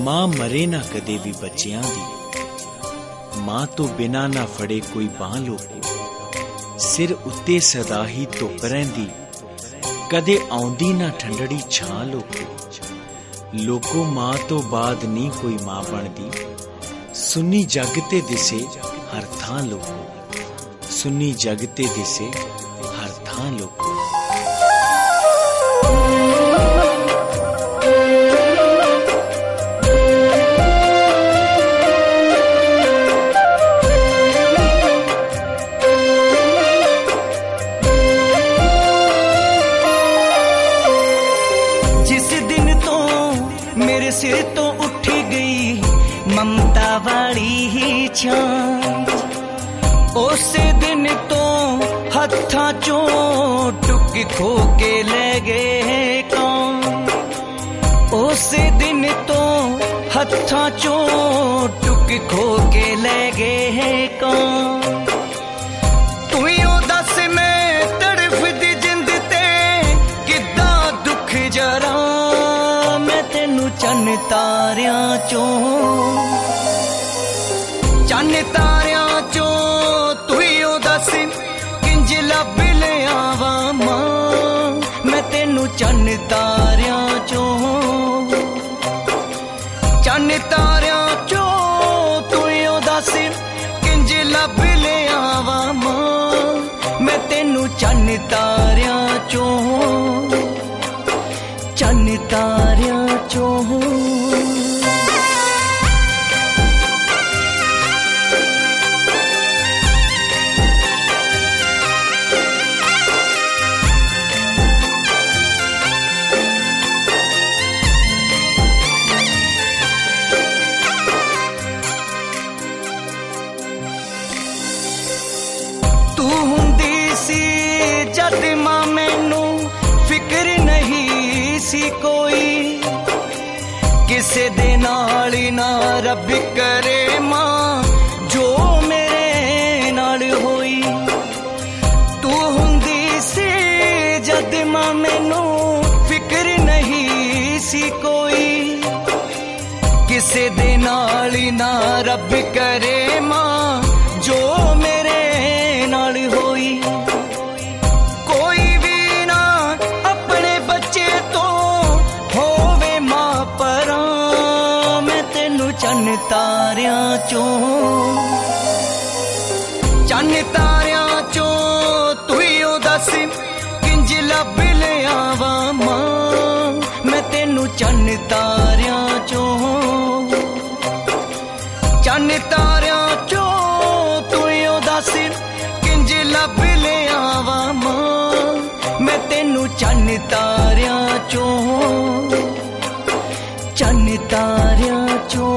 मां मरे ना कदे भी बच्चियां दी, मां तो बिना ना फड़े कोई बांह लोको, सिर उत्ते सदा ही धुप रहिंदी, कदे आउंदी ना ठंडड़ी छां लोको मां तो बाद नहीं कोई मां बनदी, सुन्नी जग ते दिसे हर थां लोको, सुन्नी जग ते दिसे हर थां लोको। मेरे सिर तो उठ गई ममता वाली ही छां, उस दिन तो हत्थां चों टुक खो के ले गए कौन, उस दिन तो हत्थां चों टुक खो के ले गए कौन। तू ही दस मैं तड़फ दी जिंद ते किद्दां दुख जरा, चन्न तारियां चों, चन्न तारियां चों तू ही दस किंज लब ले आवा मां, मैं तेनू चन्न तारियां चों, चन्न तारियां चों तू ही दस किंज लब ले आवा मां, मैं तेनू चन्न तारियां चों, चन्न तारियां चों। तू हुंदी सी जद मां मैनू फिक्र नहीं सी कोई, किसे दे नाल ना रब करे मां जो मेरे नाल होई। तू हुंदी सी जद मां मैनू फिक्र नहीं सी कोई, किसे दे नाल ना रब करे मां जो मेरे नाल होई। कोई भी ना अपने बच्चे तो होवे मां परां, मैं तेनू चन्न तारियां चों, चन्न तारियां चों तू ही दस किंज लब ले आवा मां, मैं तेनू चन्न तारियां चों, चन्न तारियां चों तू ही दस किंज लब ले आवा मां, मैं तेनू चन्न तारियां चों, चन्न तारियां चों।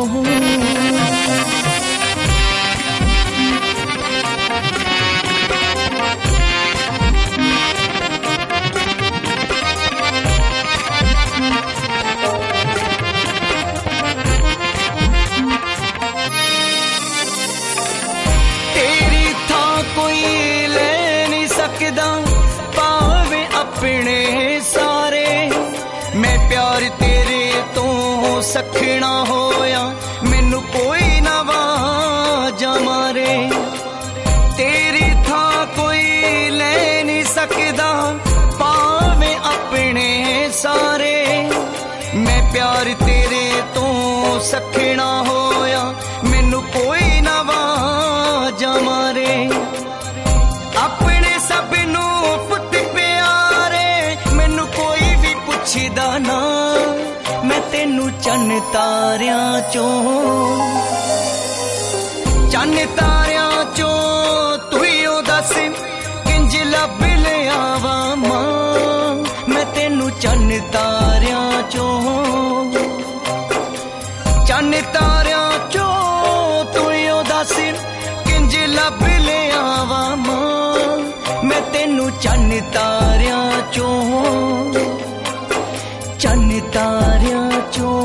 तेरी थां कोई ले नहीं सकदा पावे अपने सारे, मैं प्यार तेरे तो सखना होया मैनू कोई ना वाजा मारे। तेरी थां कोई ले नहीं सकदा पावे अपने सारे, मैं प्यार तेरे तो सखना होया मैनू कोई ना वाजा मारे। अपने सब नू पुत प्यारे मैनू कोई भी पुछदा ना, मैं तेनू चन्न तारियां चों, चन्न तारियां चों तू ही दस किंज लब ले आवा मां, मैं तेनू चन्न तारियां चों, चन्न तारियां चों तू ही दस किंज लब ले आवा मां, मैं तेनू चन्न तारियां चों, चन्न तारियां चों।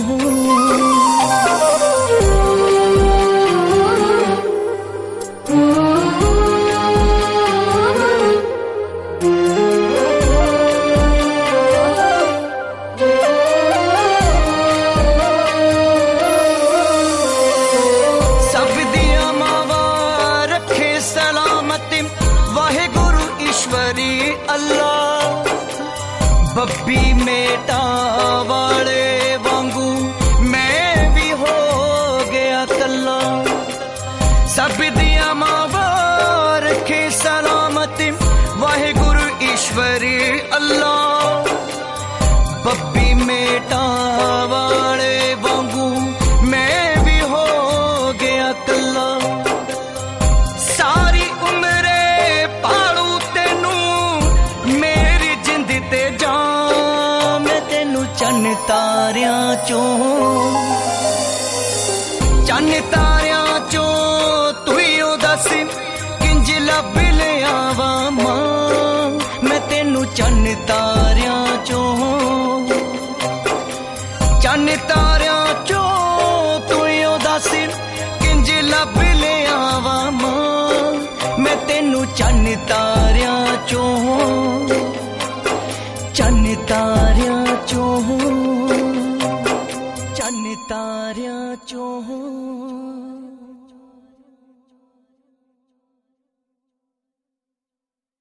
ਮੇਟਾਂ ਵਾਲੇ ਵਾਂਗੂ ਮੈਂ ਵੀ ਹੋ ਗਿਆ ਕੱਲਾ ਸਭ ਦੀਆਂ ਮਾਵਾਂ ਰੱਖੇ ਸਲਾਮਤ ਵਾਹਿਗੁਰੂ ਈਸ਼ਵਰੀ ਅੱਲਾ ਬੱਬੀ ਮੇਟਾਂ ਵਾਲੇ ਵਾਂਗੂ ਮੈਂ ਵੀ ਹੋ ਗਿਆ ਕੱਲਾ ਸਾਰੀ ਉਮਰੇ ਪਾਲੂ ਤੈਨੂੰ ਮੇਰੀ ਜਿੰਦ ਤੇ ਜਾਨ ਮੈਂ ਤੈਨੂੰ ਚੰਨ ਤਾਰਿਆਂ ਚੋਂ ਤੂੰ ਹੀ ਉਹ ਦੱਸ ਕਿੰਜ ਲੱਭ ਲਿਆਵਾਂ ਮਾਂ ਮੈਂ ਤੈਨੂੰ ਚੰਨ ਤਾਰਿਆਂ ਚੋਂ ਤੂੰ ਹੀ ਉਹ ਦੱਸ ਕਿੰਜ ਲੱਭ ਲਿਆਵਾਂ ਮਾਂ ਮੈਂ ਤੈਨੂੰ ਚੰਨ ਤਾਰਿਆਂ ਚੋਂ ਚੰਨ ਤਾਰਿਆਂ ਚੋਂ